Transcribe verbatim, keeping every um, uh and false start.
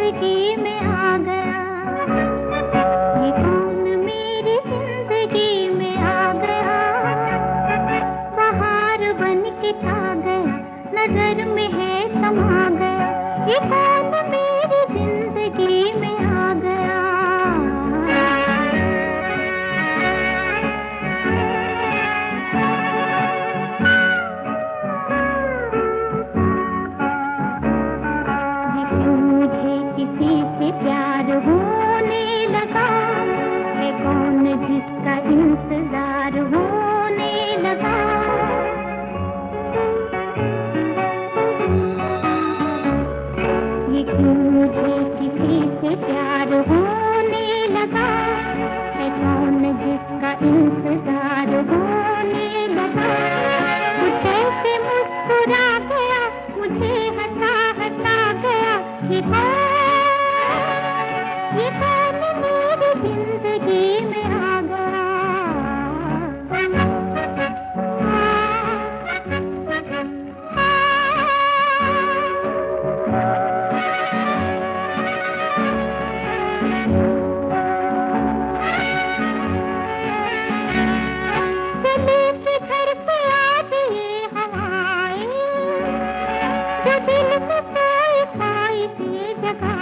जिंदगी में आ गया, ये कौन मेरी जिंदगी में आ गया, बहार बन के छा गया, नजर में है समा गया, ये कौन मेरी जिंदगी में आ गया। किसी से प्यार होने लगा, है कौन जिसका इंतजार होने लगा। ये क्यों मुझे किसी से प्यार होने लगा, है कौन जिसका इंतजार होने लगा। कुछ ऐसे मुस्कुरा गया, मुझे हंसा हंसा गया, ये ये कौन मेरी जिंदगी में आ गया। चले से घर पे आज ये हवाएं, जो दिल में सोई खाई सी जगह